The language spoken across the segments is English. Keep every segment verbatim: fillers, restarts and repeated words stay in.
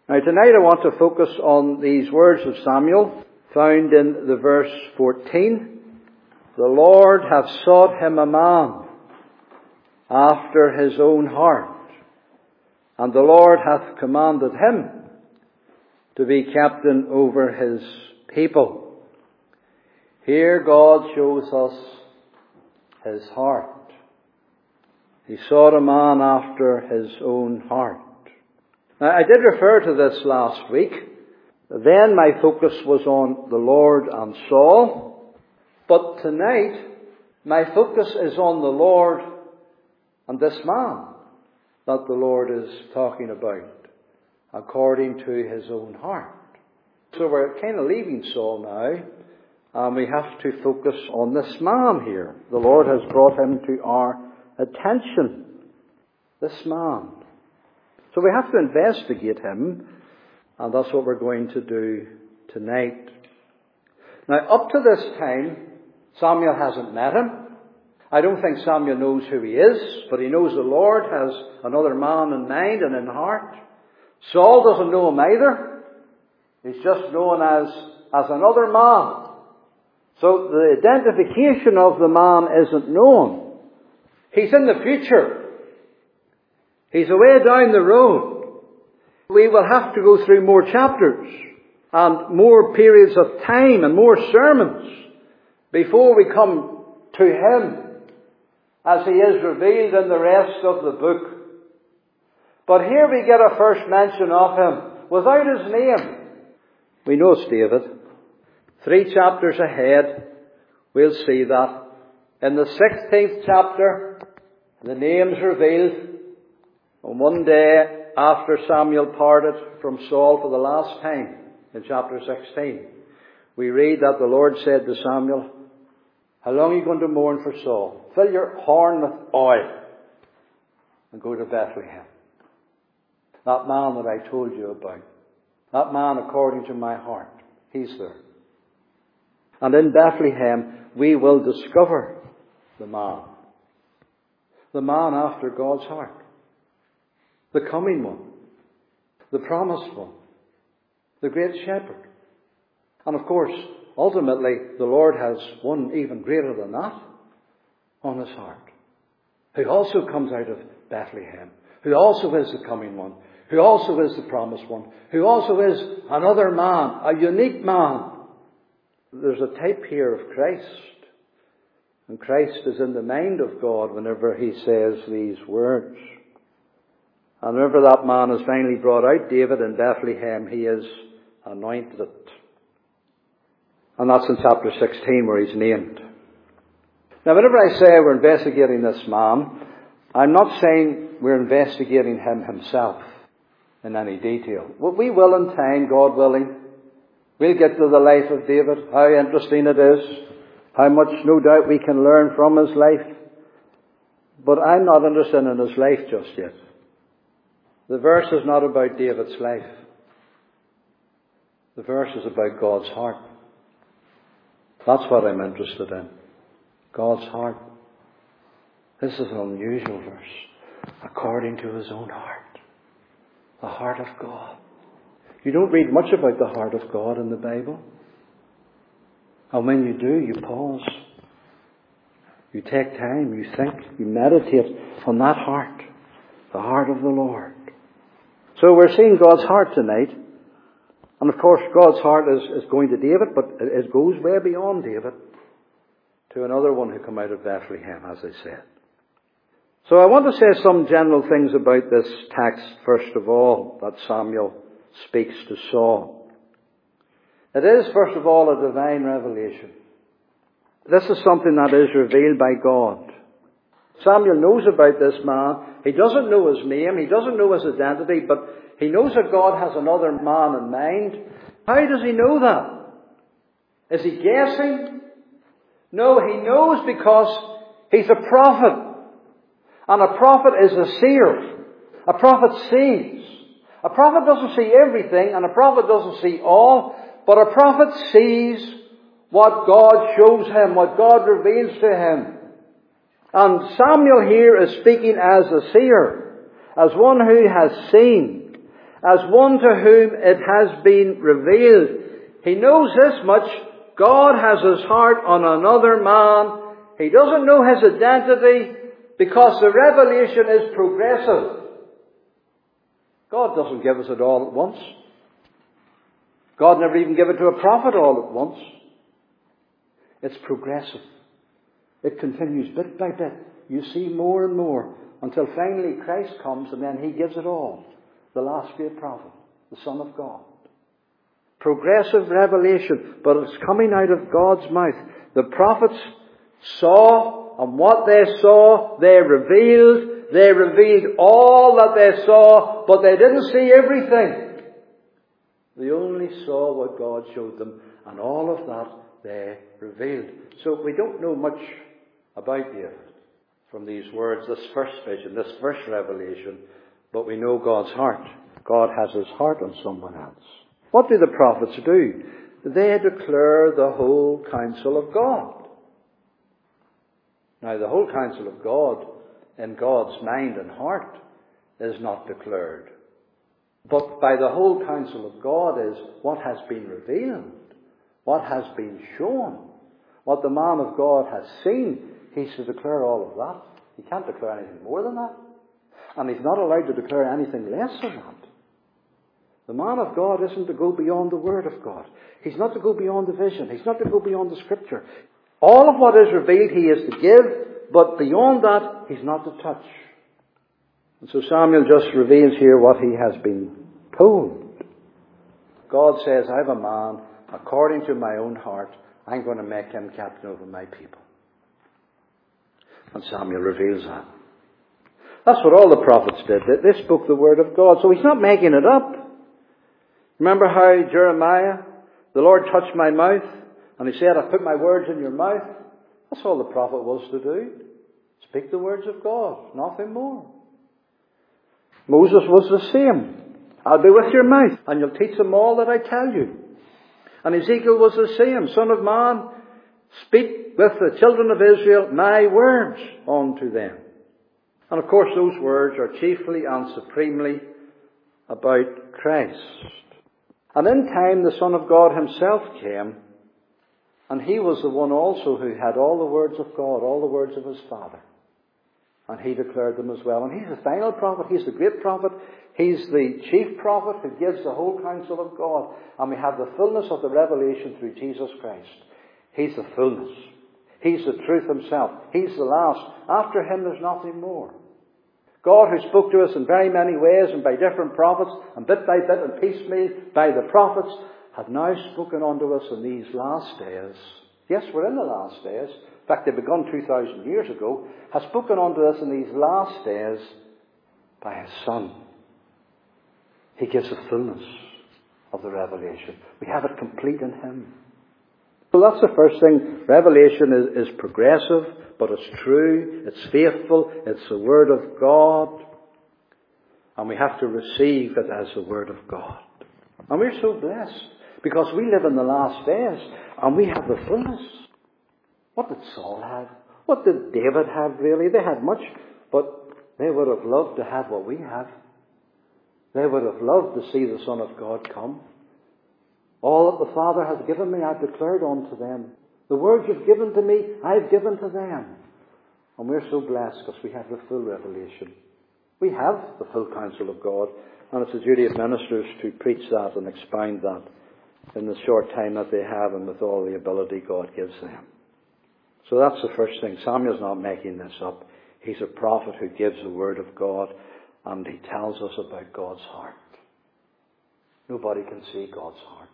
Now tonight I want to focus on these words of Samuel found in the verse fourteen. The Lord hath sought him a man after his own heart, and the Lord hath commanded him to be captain over his people. Here God shows us his heart. He sought a man after his own heart. Now, I did refer to this last week. Then my focus was on the Lord and Saul. But tonight, my focus is on the Lord and this man that the Lord is talking about, according to his own heart. So we're kind of leaving Saul now, and we have to focus on this man here. The Lord has brought him to our attention. This man. So we have to investigate him, and that's what we're going to do tonight. Now, up to this time, Samuel hasn't met him. I don't think Samuel knows who he is, but he knows the Lord has another man in mind and in heart. Saul doesn't know him either. He's just known as, as another man. So the identification of the man isn't known. He's in the future. He's away down the road. We will have to go through more chapters and more periods of time and more sermons before we come to him as he is revealed in the rest of the book. But here we get a first mention of him without his name. We know it's David. Three chapters ahead, we'll see that. In the sixteenth chapter, the name's revealed. On one day after Samuel parted from Saul for the last time, in chapter sixteen, we read that the Lord said to Samuel, how long are you going to mourn for Saul? Fill your horn with oil and go to Bethlehem. That man that I told you about. That man according to my heart. He's there. And in Bethlehem, we will discover the man. The man after God's heart. The coming one. The promised one. The great shepherd. And of course, ultimately, the Lord has one even greater than that on his heart. Who also comes out of Bethlehem. Who also is the coming one. Who also is the promised one. Who also is another man. A unique man. There's a type here of Christ. And Christ is in the mind of God whenever he says these words. And whenever that man is finally brought out, David in Bethlehem, he is anointed. And that's in chapter sixteen where he's named. Now, whenever I say we're investigating this man, I'm not saying we're investigating him himself in any detail. What we will in time, God willing, we'll get to the life of David, how interesting it is, how much no doubt we can learn from his life. But I'm not interested in his life just yet. The verse is not about David's life. The verse is about God's heart. That's what I'm interested in. God's heart. This is an unusual verse. According to his own heart. The heart of God. You don't read much about the heart of God in the Bible. And when you do, you pause. You take time, you think, you meditate on that heart. The heart of the Lord. So we're seeing God's heart tonight. And of course, God's heart is, is going to David, but it goes way beyond David to another one who came out of Bethlehem, as I said. So I want to say some general things about this text, first of all, that Samuel speaks to Saul. It is, first of all, a divine revelation. This is something that is revealed by God. Samuel knows about this man. He doesn't know his name. He doesn't know his identity, but he knows that God has another man in mind. How does he know that? Is he guessing? No, he knows because he's a prophet. And a prophet is a seer. A prophet sees. A prophet doesn't see everything, and a prophet doesn't see all, but a prophet sees what God shows him, what God reveals to him. And Samuel here is speaking as a seer, as one who has seen. as one to whom it has been revealed. He knows this much. God has his heart on another man. He doesn't know his identity because the revelation is progressive. God doesn't give us it all at once. God never even gave it to a prophet all at once. It's progressive. It continues bit by bit. You see more and more until finally Christ comes and then he gives it all. The last great prophet, the Son of God. Progressive revelation, but it's coming out of God's mouth. The prophets saw, and what they saw, they revealed. They revealed all that they saw, but they didn't see everything. They only saw what God showed them, and all of that they revealed. So we don't know much about the earth from these words, this first vision, this first revelation, but we know God's heart. God has his heart on someone else. What do the prophets do? They declare the whole counsel of God. Now, the whole counsel of God in God's mind and heart is not declared. But by the whole counsel of God is what has been revealed, what has been shown, what the man of God has seen. He's to declare all of that. He can't declare anything more than that. And he's not allowed to declare anything less than that. The man of God isn't to go beyond the Word of God. He's not to go beyond the vision. He's not to go beyond the Scripture. All of what is revealed he is to give, but beyond that he's not to touch. And so Samuel just reveals here what he has been told. God says, I have a man, according to my own heart, I'm going to make him captain over my people. And Samuel reveals that. That's what all the prophets did. They spoke the word of God. So he's not making it up. Remember how Jeremiah, the Lord touched my mouth, and he said, I put my words in your mouth. That's all the prophet was to do. Speak the words of God, nothing more. Moses was the same. I'll be with your mouth, and you'll teach them all that I tell you. And Ezekiel was the same. Son of man, speak with the children of Israel my words unto them. And of course those words are chiefly and supremely about Christ. And in time the Son of God himself came, and he was the one also who had all the words of God, all the words of his Father. And he declared them as well. And he's the final prophet, he's the great prophet, he's the chief prophet who gives the whole counsel of God. And we have the fullness of the revelation through Jesus Christ. He's the fullness. He's the truth himself. He's the last. After him there's nothing more. God, who spoke to us in very many ways and by different prophets, and bit by bit and piecemeal by the prophets, have now spoken unto us in these last days. Yes, we're in the last days. In fact, they begun two thousand years ago. Has spoken unto us in these last days by his Son. He gives the fullness of the revelation. We have it complete in him. So that's the first thing. Revelation is, is progressive, but it's true, it's faithful, it's the Word of God. And we have to receive it as the Word of God. And we're so blessed, because we live in the last days, and we have the fullness. What did Saul have? What did David have, really? They had much, but they would have loved to have what we have. They would have loved to see the Son of God come. All that the Father has given me, I've declared unto them. The words you've given to me, I've given to them. And we're so blessed because we have the full revelation. We have the full counsel of God. And it's the duty of ministers to preach that and expound that in the short time that they have and with all the ability God gives them. So that's the first thing. Samuel's not making this up. He's a prophet who gives the word of God, and he tells us about God's heart. Nobody can see God's heart.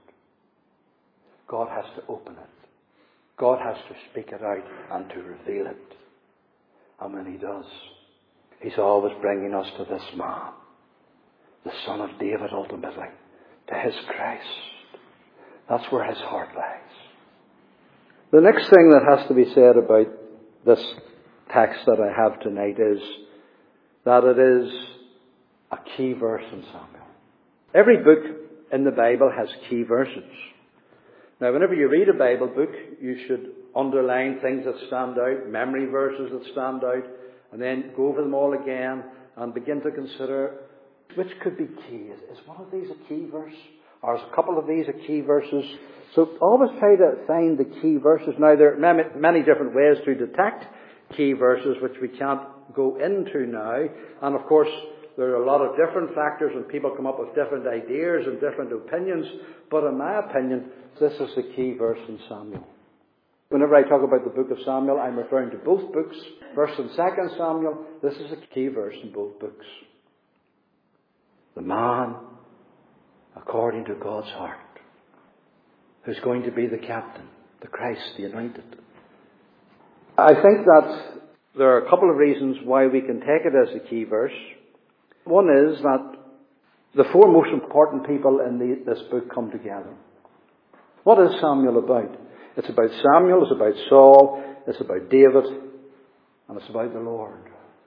God has to open it. God has to speak it out and to reveal it. And when he does, he's always bringing us to this man, the Son of David ultimately, to his Christ. That's where his heart lies. The next thing that has to be said about this text that I have tonight is that it is a key verse in Samuel. Every book in the Bible has key verses. Now, whenever you read a Bible book, you should underline things that stand out, memory verses that stand out, and then go over them all again and begin to consider Which could be key? Is, is one of these a key verse? Or is a couple of these a key verses? So always try to find the key verses. Now there are many, many different ways to detect key verses which we can't go into now. And of course there are a lot of different factors and people come up with different ideas and different opinions. But in my opinion, this is the key verse in Samuel. Whenever I talk about the book of Samuel, I'm referring to both books, First and Second Samuel. This is a key verse in both books. The man according to God's heart, who's going to be the captain, the Christ, the anointed. I think that there are a couple of reasons why we can take it as a key verse. One is that the four most important people in the, this book come together. What is Samuel about? It's about Samuel, it's about Saul, it's about David, and it's about the Lord.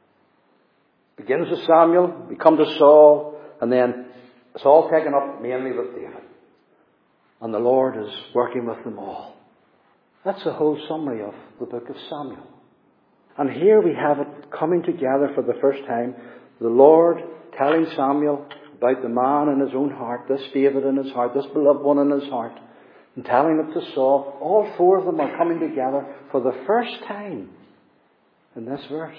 It begins with Samuel, we come to Saul, and then it's all taken up mainly with David. And the Lord is working with them all. That's the whole summary of the book of Samuel. And here we have it coming together for the first time. The Lord telling Samuel about the man in his own heart, this David in his heart, this beloved one in his heart, and telling it to Saul. All four of them are coming together for the first time in this verse.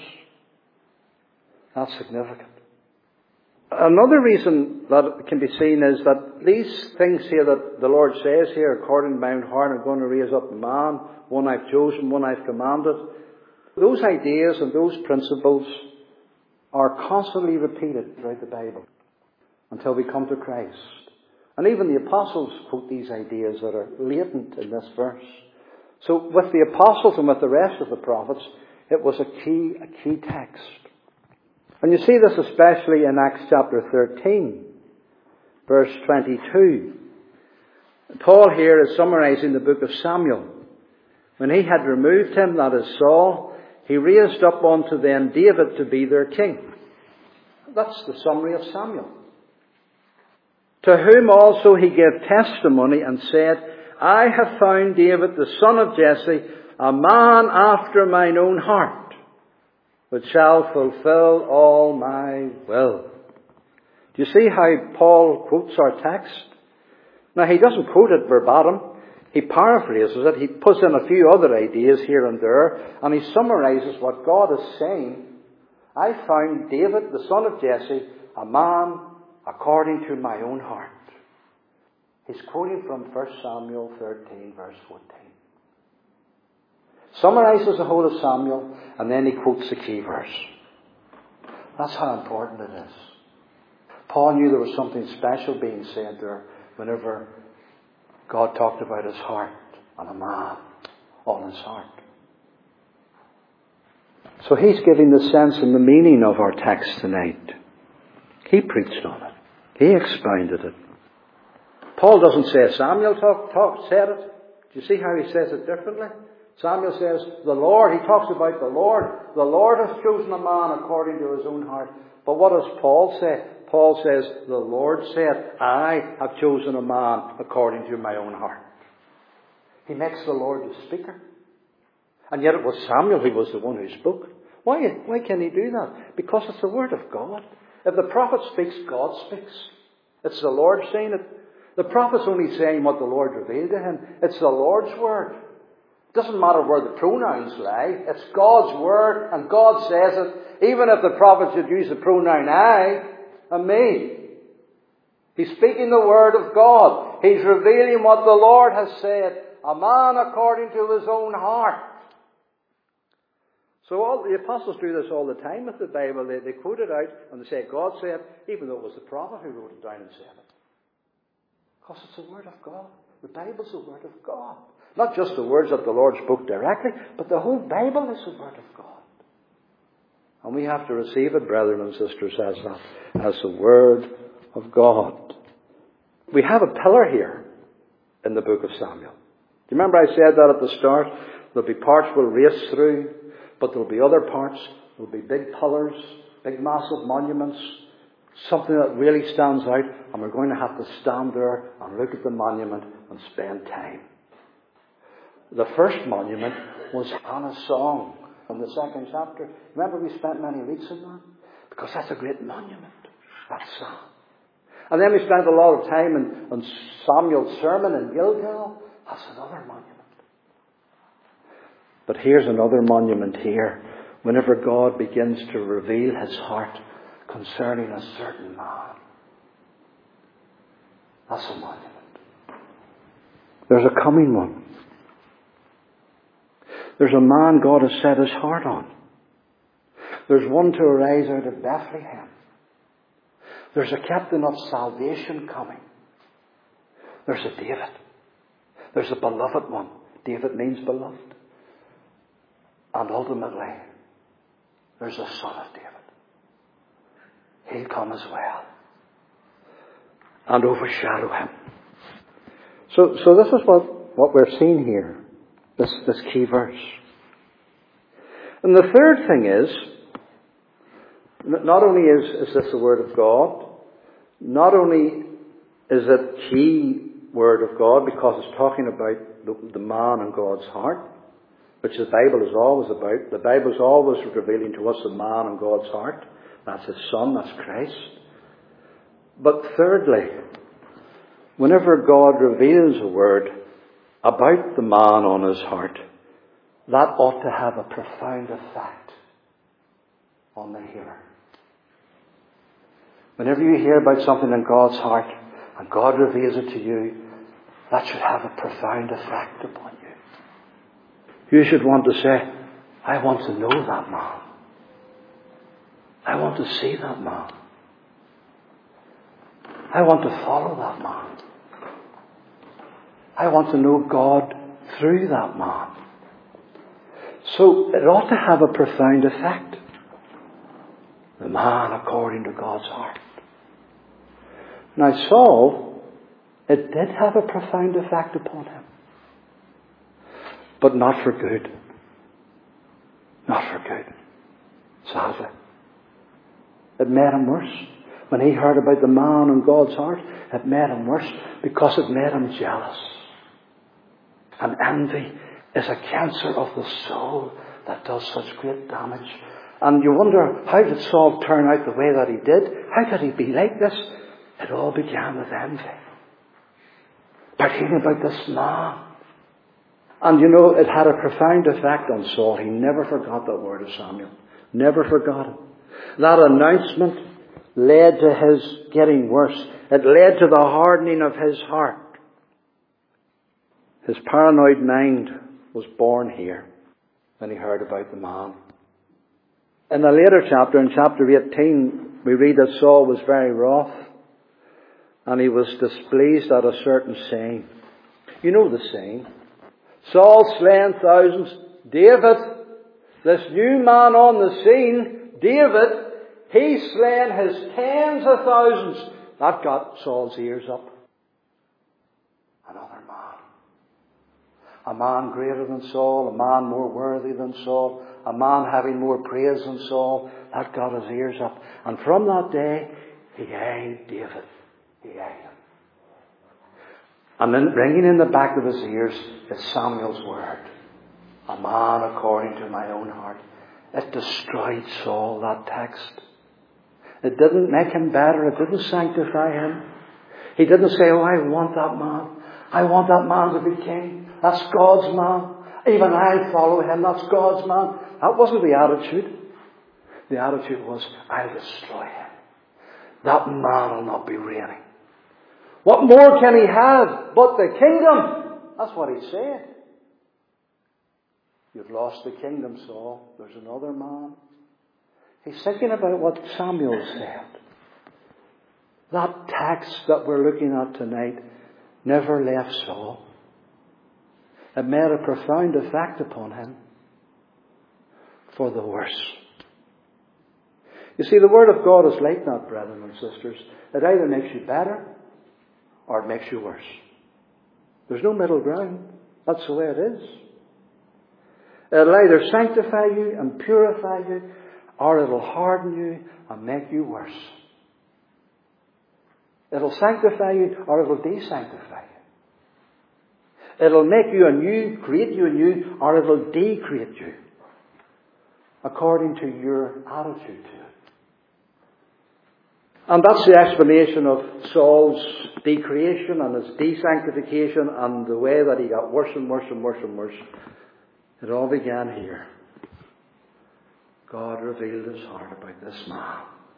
That's significant. Another reason that can be seen is that these things here that the Lord says here, according to my own heart, I'm going to raise up a man, one I've chosen, one I've commanded. Those ideas and those principles are constantly repeated throughout the Bible until we come to Christ. And even the apostles quote these ideas that are latent in this verse. So with the apostles and with the rest of the prophets, it was a key, a key text. And you see this especially in Acts chapter thirteen, verse twenty-two. Paul here is summarizing the book of Samuel. When he had removed him, that is Saul, he raised up unto them David to be their king. That's the summary of Samuel. To whom also he gave testimony and said, I have found David the son of Jesse, a man after mine own heart, which shall fulfill all my will. Do you see how Paul quotes our text? Now he doesn't quote it verbatim. He paraphrases it. He puts in a few other ideas here and there. And he summarizes what God is saying. I found David, the son of Jesse, a man according to my own heart. He's quoting from First Samuel thirteen, verse fourteen. Summarizes the whole of Samuel, and then he quotes the key verse. That's how important it is. Paul knew there was something special being said there whenever God talked about his heart and a man on his heart. So he's giving the sense and the meaning of our text tonight. He preached on it. He expounded it. Paul doesn't say Samuel talk, talk, said it. Do you see how he says it differently? Samuel says, the Lord, he talks about the Lord. The Lord has chosen a man according to his own heart. But what does Paul say? Paul says, the Lord said, I have chosen a man according to my own heart. He makes the Lord the speaker. And yet it was Samuel who was the one who spoke. Why, why can he do that? Because it's the word of God. If the prophet speaks, God speaks. It's the Lord saying it. The prophet's only saying what the Lord revealed to him. It's the Lord's word. It doesn't matter where the pronouns lie. It's God's word, and God says it. Even if the prophet should use the pronoun I and me. He's speaking the word of God. He's revealing what the Lord has said. A man according to his own heart. So all the apostles do this all the time with the Bible. They, they quote it out and they say God said, even though it was the prophet who wrote it down and said it. Because it's the word of God. The Bible's the word of God. Not just the words that the Lord spoke directly, but the whole Bible is the word of God. And we have to receive it, brethren and sisters, as that, as the word of God. We have a pillar here in the book of Samuel. Do you remember I said that at the start? There'll be parts we'll race through, but there'll be other parts. There'll be big pillars, big massive monuments, something that really stands out, and we're going to have to stand there and look at the monument and spend time. The first monument was Hannah's song from the second chapter. Remember we spent many weeks on that? Because that's a great monument. That's Sam. And then we spent a lot of time in, on Samuel's sermon in Gilgal. That's another monument. But here's another monument here. Whenever God begins to reveal his heart concerning a certain man. That's a monument. There's a coming one. There's a man God has set his heart on. There's one to arise out of Bethlehem. There's a captain of salvation coming. There's a David. There's a beloved one. David means beloved. And ultimately, there's a son of David. He'll come as well. And overshadow him. So, so this is what, what we're seeing here. This, this key verse. And the third thing is, not only is, is this the Word of God, not only is it key Word of God because it's talking about the, the man in God's heart, which the Bible is always about. The Bible is always revealing to us the man in God's heart. That's his Son, that's Christ. But thirdly, whenever God reveals a word about the man on his heart, that ought to have a profound effect on the hearer. Whenever you hear about something in God's heart and God reveals it to you, that should have a profound effect upon you. You should want to say, I want to know that man. I want to see that man. I want to follow that man. I want to know God through that man. So it ought to have a profound effect. The man according to God's heart. Now Saul, it did have a profound effect upon him. But not for good. Not for good. Sadly. It made him worse. When he heard about the man in God's heart, it made him worse because it made him jealous. And envy is a cancer of the soul that does such great damage. And you wonder, how did Saul turn out the way that he did? How could he be like this? It all began with envy. Particularly about this man. And you know, it had a profound effect on Saul. He never forgot that word of Samuel. Never forgot it. That announcement led to his getting worse. It led to the hardening of his heart. His paranoid mind was born here when he heard about the man. In a later chapter, in chapter eighteen, we read that Saul was very wroth and he was displeased at a certain saying. You know the saying. Saul slain thousands. David, this new man on the scene, David, he slain his tens of thousands. That got Saul's ears up. Another man. A man greater than Saul, a man more worthy than Saul, a man having more praise than Saul. That got his ears up. And from that day, he eyed David. He eyed him. And then ringing in the back of his ears is Samuel's word. A man according to my own heart. It destroyed Saul, that text. It didn't make him better. It didn't sanctify him. He didn't say, oh, I want that man. I want that man to be king. That's God's man. Even I'll follow him. That's God's man. That wasn't the attitude. The attitude was, I'll destroy him. That man will not be reigning. What more can he have but the kingdom? That's what he said. You've lost the kingdom, Saul. There's another man. He's thinking about what Samuel said. That text that we're looking at tonight never left Saul. It made a profound effect upon him for the worse. You see, the Word of God is like that, brethren and sisters. It either makes you better or it makes you worse. There's no middle ground. That's the way it is. It'll either sanctify you and purify you, or it'll harden you and make you worse. It'll sanctify you or it'll de-sanctify you. It'll make you anew, create you anew, or it'll de-create you according to your attitude to it. And that's the explanation of Saul's decreation and his desanctification and the way that he got worse and worse and worse and worse. It all began here. God revealed his heart about this man.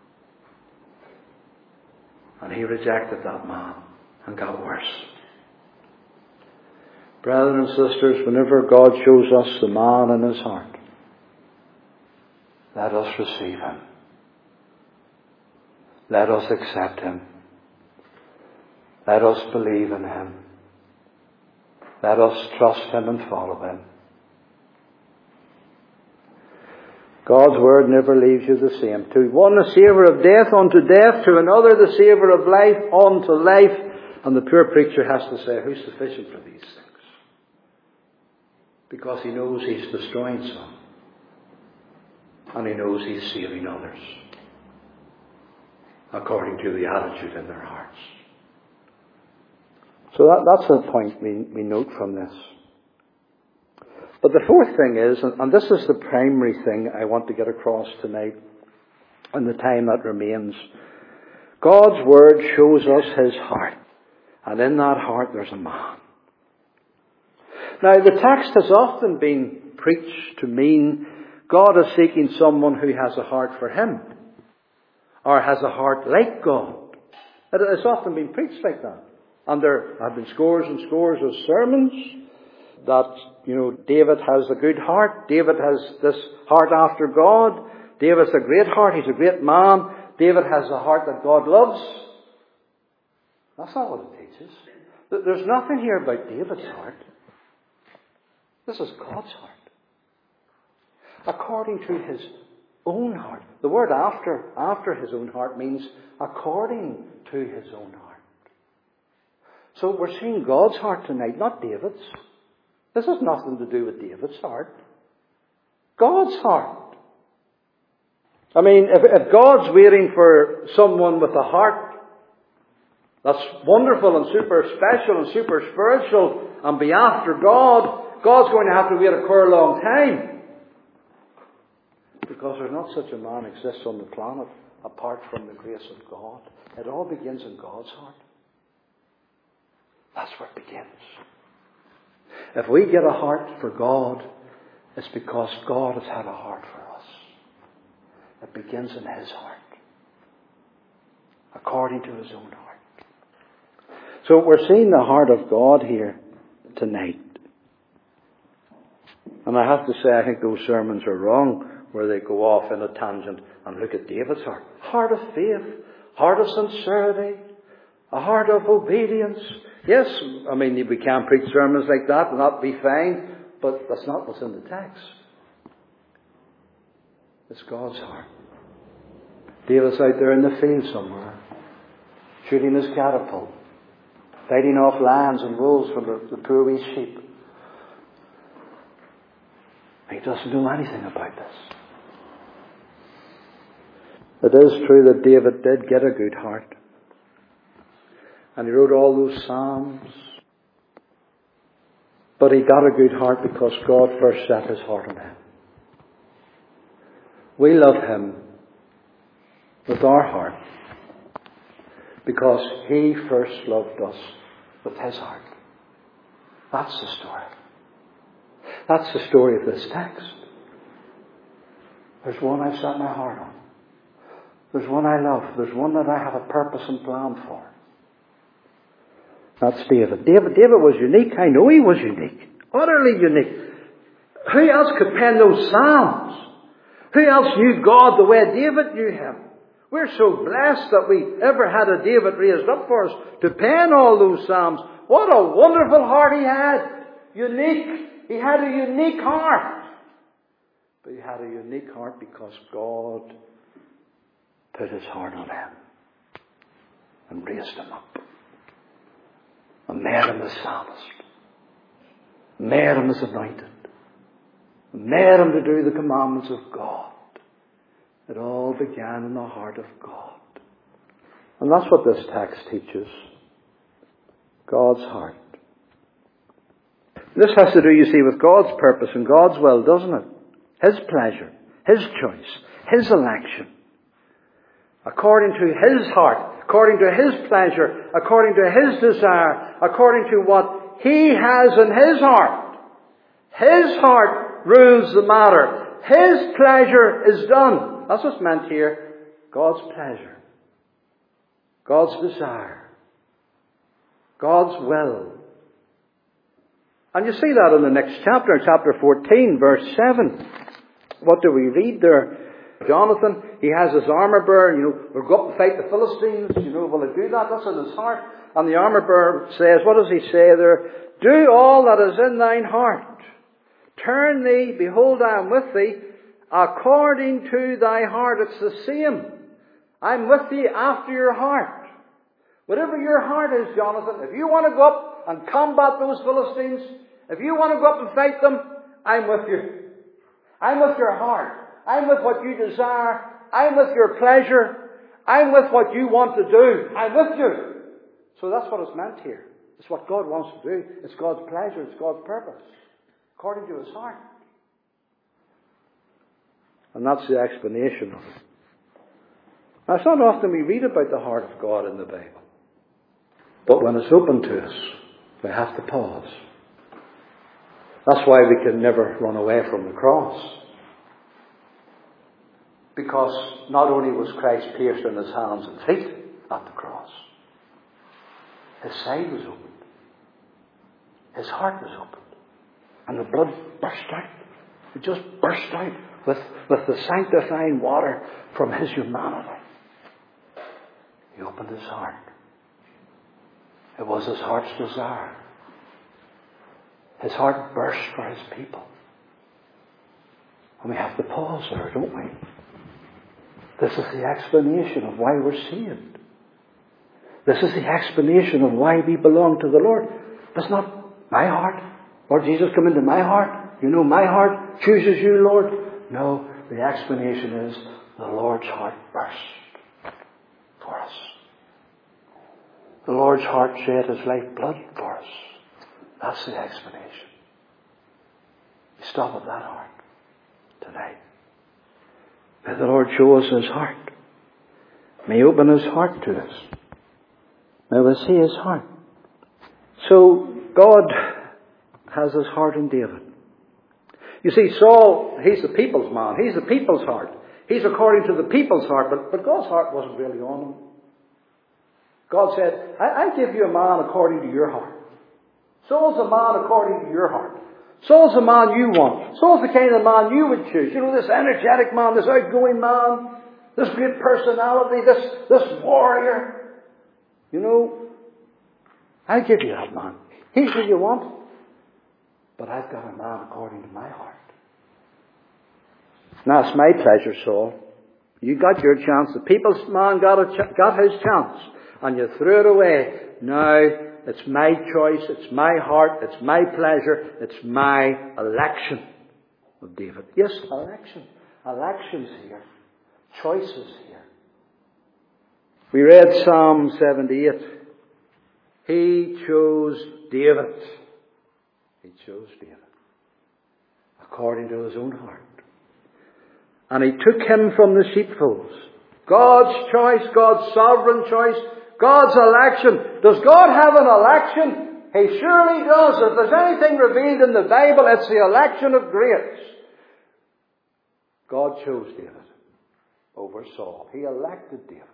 And he rejected that man and got worse. Brethren and sisters, whenever God shows us the man in his heart, let us receive him. Let us accept him. Let us believe in him. Let us trust him and follow him. God's word never leaves you the same. To one a savour of death unto death, to another the savour of life unto life. And the poor preacher has to say, who's sufficient for these things? Because he knows he's destroying some. And he knows he's saving others. According to the attitude in their hearts. So that, that's the point we, we note from this. But the fourth thing is, and, and this is the primary thing I want to get across tonight in the time that remains. God's word shows us his heart. And in that heart there's a man. Now the text has often been preached to mean God is seeking someone who has a heart for him. Or has a heart like God. It's often been preached like that. And there have been scores and scores of sermons that, you know, David has a good heart. David has this heart after God. David's a great heart. He's a great man. David has a heart that God loves. That's not what it teaches. There's nothing here about David's heart. This is God's heart. According to his own heart. The word after, after his own heart means according to his own heart. So we're seeing God's heart tonight, not David's. This has nothing to do with David's heart. God's heart. I mean, if, if God's waiting for someone with a heart that's wonderful and super special and super spiritual and be after God, God's going to have to wait a quite long time. Because there's not such a man exists on the planet apart from the grace of God. It all begins in God's heart. That's where it begins. If we get a heart for God, it's because God has had a heart for us. It begins in his heart. According to his own heart. So we're seeing the heart of God here tonight. And I have to say, I think those sermons are wrong, where they go off in a tangent and look at David's heart. Heart of faith, heart of sincerity, a heart of obedience. Yes, I mean, we can preach sermons like that and that'll be fine, but that's not what's in the text. It's God's heart. David's out there in the field somewhere, shooting his catapult, fighting off lions and wolves from the, the poor wee sheep. He doesn't know anything about this. It is true that David did get a good heart. And he wrote all those psalms. But he got a good heart because God first set his heart on him. We love him with our heart because he first loved us with his heart. That's the story. That's the story of this text. There's one I've set my heart on. There's one I love. There's one that I have a purpose and plan for. That's David. David, David was unique. I know he was unique. Utterly unique. Who else could pen those psalms? Who else knew God the way David knew him? We're so blessed that we ever had a David raised up for us to pen all those psalms. What a wonderful heart he had. Unique. He had a unique heart. But he had a unique heart because God put his heart on him and raised him up and made him the psalmist, made him as anointed, made him to do the commandments of God. It all began in the heart of God. And that's what this text teaches. God's heart. This has to do, you see, with God's purpose and God's will, doesn't it? His pleasure, his choice, his election. according to His heart, according to His pleasure, according to His desire, according to what He has in His heart. His heart rules the matter. His pleasure is done. That's what's meant here. God's pleasure. God's desire. God's will. And you see that in the next chapter, chapter fourteen, verse seven. What do we read there? Jonathan, he has his armor bearer, you know, we'll go up and fight the Philistines, you know, will he do that? That's in his heart. And the armor bearer says, what does he say there? Do all that is in thine heart. Turn thee, behold, I am with thee, according to thy heart. It's the same. I'm with thee after your heart. Whatever your heart is, Jonathan, if you want to go up and combat those Philistines, if you want to go up and fight them, I'm with you. I'm with your heart. I'm with what you desire. I'm with your pleasure. I'm with what you want to do. I'm with you. So that's what it's meant here. It's what God wants to do. It's God's pleasure. It's God's purpose. According to His heart. And that's the explanation of it. Now, it's not often we read about the heart of God in the Bible. But when it's open to us, we have to pause. That's why we can never run away from the cross. Because not only was Christ pierced in His hands and feet at the cross, His side was opened. His heart was opened. And the blood burst out. It just burst out with, with the sanctifying water from His humanity. He opened His heart. It was His heart's desire. His heart burst for His people. And we have to pause there, don't we? This is the explanation of why we're saved. This is the explanation of why we belong to the Lord. That's not my heart. Lord Jesus, come into my heart. You know my heart chooses you, Lord. No, the explanation is the Lord's heart burst for us. The Lord's heart shed His lifeblood for us. That's the explanation. We stop at that heart tonight. May the Lord show us His heart. May He open His heart to us. May we see His heart. So, God has His heart in David. You see, Saul, he's the people's man. He's the people's heart. He's according to the people's heart. But, but God's heart wasn't really on him. God said, I, I give you a man according to your heart. Saul's a man according to your heart. Saul's the man you want. Saul's the kind of man you would choose. You know, this energetic man, this outgoing man, this great personality, this, this warrior. You know, I'll give you that man. He's who you want. But I've got a man according to my heart. Now it's my pleasure, Saul. You got your chance. The people's man got, a ch- got his chance. And you threw it away. Now it's my choice. It's my heart. It's my pleasure. It's my election of David. Yes, election. Elections here. Choices here. We read Psalm seventy-eight. He chose David. He chose David. According to His own heart. And He took him from the sheepfolds. God's choice, God's sovereign choice, God's election. Does God have an election? He surely does. If there's anything revealed in the Bible, it's the election of grace. God chose David over Saul. He elected David.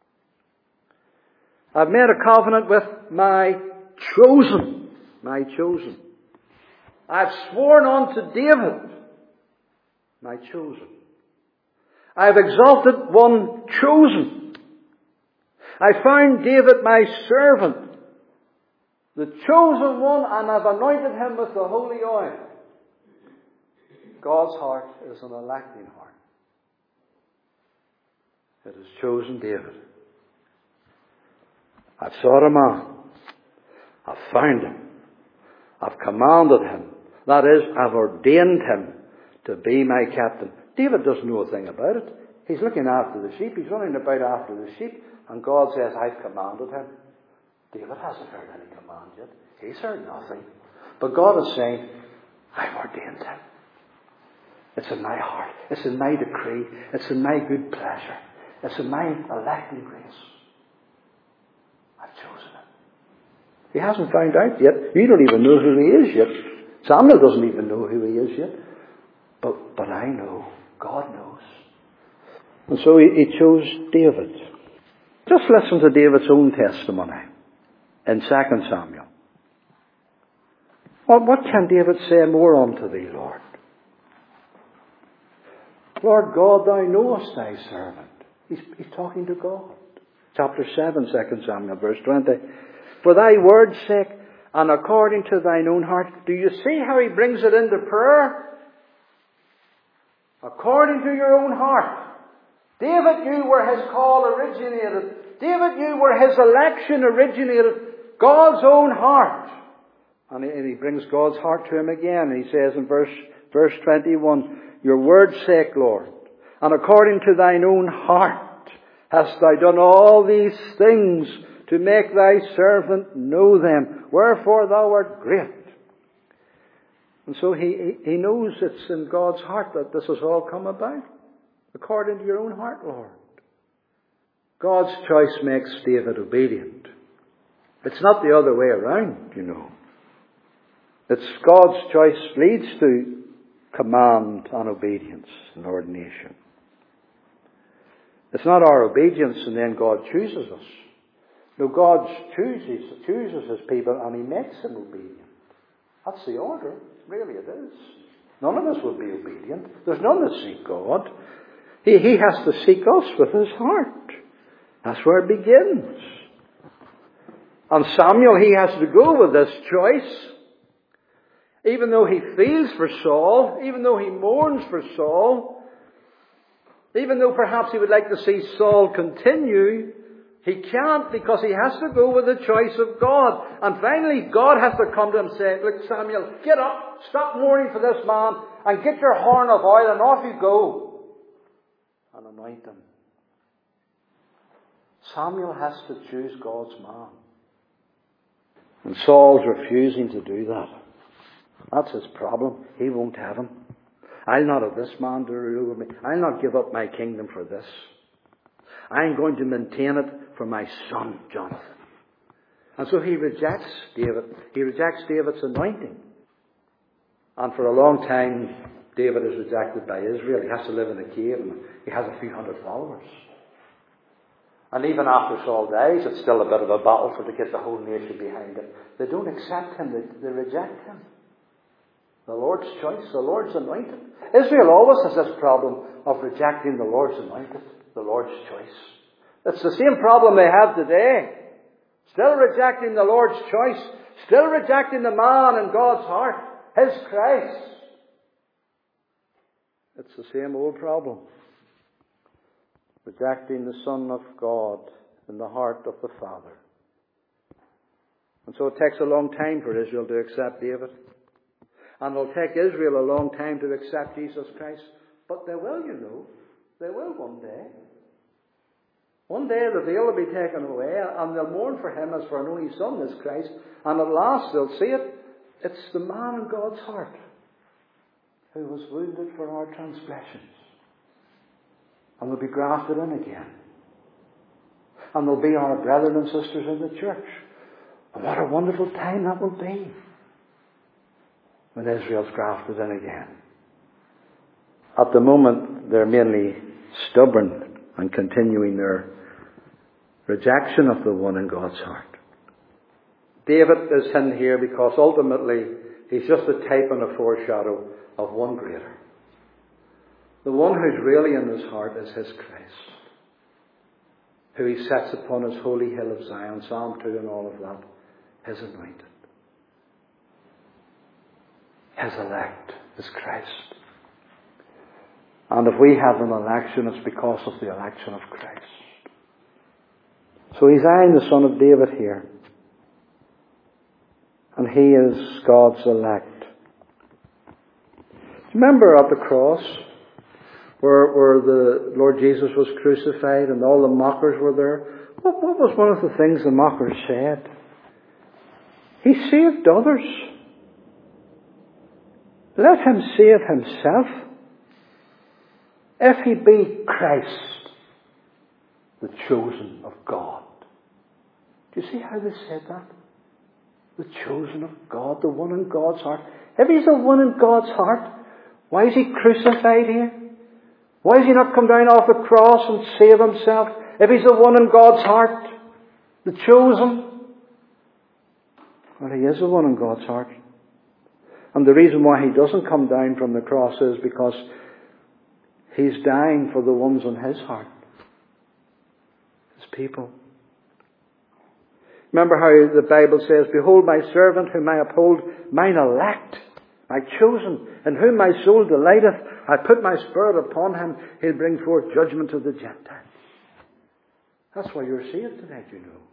I've made a covenant with my chosen. My chosen. I've sworn unto David. My chosen. I've exalted one chosen. I found David my servant, the chosen one, and I've anointed him with the holy oil. God's heart is an electing heart. It has chosen David. I've sought him out. I've found him. I've commanded him. That is, I've ordained him to be my captain. David doesn't know a thing about it. He's looking after the sheep. He's running about after the sheep. And God says, I've commanded him. David hasn't heard any command yet. He's heard nothing. But God is saying, I've ordained him. It's in my heart. It's in my decree. It's in my good pleasure. It's in my electing grace. I've chosen him. He hasn't found out yet. You don't even know who he is yet. Samuel doesn't even know who he is yet. But, but I know. God knows. And so he, he chose David. Just listen to David's own testimony in Second Samuel. What, what can David say more unto thee, Lord? Lord God, thou knowest thy servant. He's, he's talking to God. Chapter seven, Second Samuel, verse twenty. For thy word's sake, and according to thine own heart. Do you see how he brings it into prayer? According to your own heart. David knew where his call originated. David knew where his election originated. God's own heart. And he, and he brings God's heart to him again. And he says in verse, verse twenty-one, your word's sake, Lord, and according to thine own heart hast thou done all these things to make thy servant know them. Wherefore thou art great. And so he, he knows it's in God's heart that this has all come about. According to your own heart, Lord. God's choice makes David obedient. It's not the other way around, you know. It's God's choice leads to command and obedience and ordination. It's not our obedience and then God chooses us. No, God chooses, chooses his people and he makes them obedient. That's the order. Really it is. None of us will be obedient. There's none that seek God. He, he has to seek us with his heart. That's where it begins. And Samuel, he has to go with this choice. Even though he feels for Saul, even though he mourns for Saul, even though perhaps he would like to see Saul continue, he can't because he has to go with the choice of God. And finally, God has to come to him and say, look, Samuel, get up, stop mourning for this man, and get your horn of oil, and off you go. And anoint him. Samuel has to choose God's man. And Saul's refusing to do that. That's his problem. He won't have him. I'll not have this man to rule over me. I'll not give up my kingdom for this. I'm going to maintain it for my son, Jonathan. And so he rejects David. He rejects David's anointing. And for a long time, David is rejected by Israel. He has to live in a cave and he has a few hundred followers. And even after Saul dies, it's still a bit of a battle for to get the whole nation behind him. They don't accept him. They, they reject him. The Lord's choice, the Lord's anointed. Israel always has this problem of rejecting the Lord's anointed, the Lord's choice. It's the same problem they have today. Still rejecting the Lord's choice. Still rejecting the man in God's heart, his Christ. It's the same old problem. Rejecting the Son of God in the heart of the Father. And so it takes a long time for Israel to accept David. And it'll take Israel a long time to accept Jesus Christ. But they will, you know. They will one day. One day the veil will be taken away and they'll mourn for him as for an only son, this Christ. And at last they'll see it. It's the man in God's heart who was wounded for our transgressions. And will be grafted in again. And they'll be our brethren and sisters in the church. And what a wonderful time that will be. When Israel's grafted in again. At the moment, they're mainly stubborn and continuing their rejection of the one in God's heart. David is hidden here because ultimately he's just a type and a foreshadow of one greater. The one who's really in his heart is his Christ, who he sets upon his holy hill of Zion, Psalm two and all of that, his anointed. His elect is Christ. And if we have an election, it's because of the election of Christ. So he's eyeing the Son of David here. And he is God's elect. Remember at the cross, where, where the Lord Jesus was crucified and all the mockers were there, what, what was one of the things the mockers said? He saved others. Let him save himself. If he be Christ, the chosen of God. Do you see how they said that? The chosen of God, the one in God's heart. If he's the one in God's heart, why is he crucified here? Why has he not come down off the cross and save himself? If he's the one in God's heart, the chosen. Well, he is the one in God's heart. And the reason why he doesn't come down from the cross is because he's dying for the ones in his heart. His people. Remember how the Bible says, "Behold my servant whom I uphold, mine elect, my chosen, in whom my soul delighteth. I put my spirit upon him. He'll bring forth judgment to the Gentiles." That's why you're saved tonight, you know.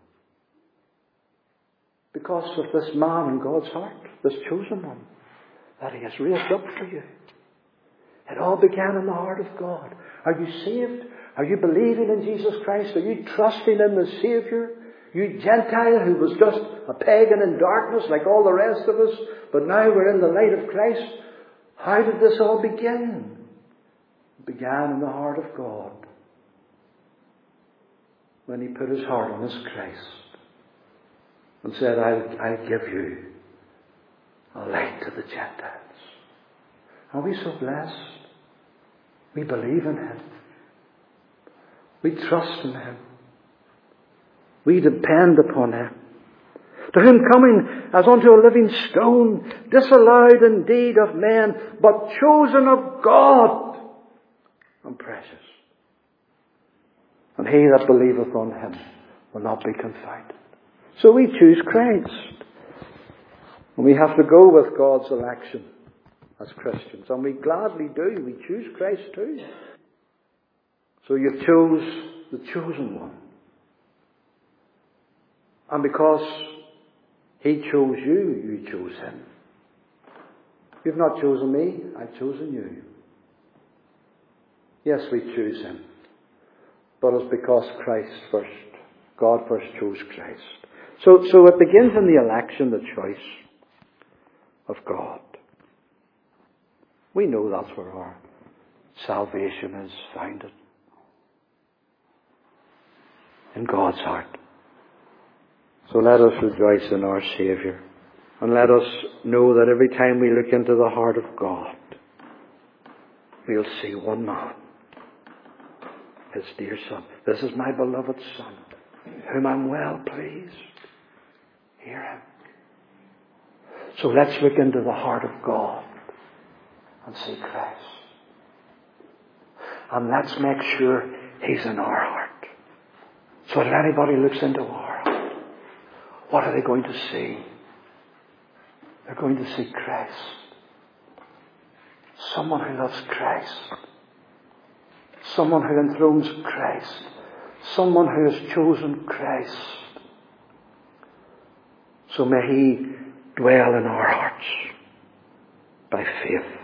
Because of this man in God's heart, this chosen one, that he has raised up for you. It all began in the heart of God. Are you saved? Are you believing in Jesus Christ? Are you trusting in the Saviour? You Gentile who was just a pagan in darkness like all the rest of us, but now we're in the light of Christ. How did this all begin? It began in the heart of God when he put his heart on his Christ and said, I'll, I'll give you a light to the Gentiles. Are we so blessed? We believe in him. We trust in him. We depend upon him. To whom coming as unto a living stone, disallowed indeed of men, but chosen of God, and precious. And he that believeth on him will not be confounded. So we choose Christ. And we have to go with God's election as Christians. And we gladly do. We choose Christ too. So you chose the chosen one. And because he chose you, you chose him. You've not chosen me, I've chosen you. Yes, we choose him. But it's because Christ first, God first chose Christ. So, so it begins in the election, the choice of God. We know that's where our salvation is founded. In God's heart. So let us rejoice in our Saviour. And let us know that every time we look into the heart of God, we'll see one man. His dear Son. This is my beloved Son, whom I'm well pleased. Hear him. So let's look into the heart of God and see Christ. And let's make sure he's in our heart. So if anybody looks into our heart, what are they going to see? They're going to see Christ. Someone who loves Christ. Someone who enthrones Christ. Someone who has chosen Christ. So may he dwell in our hearts by faith.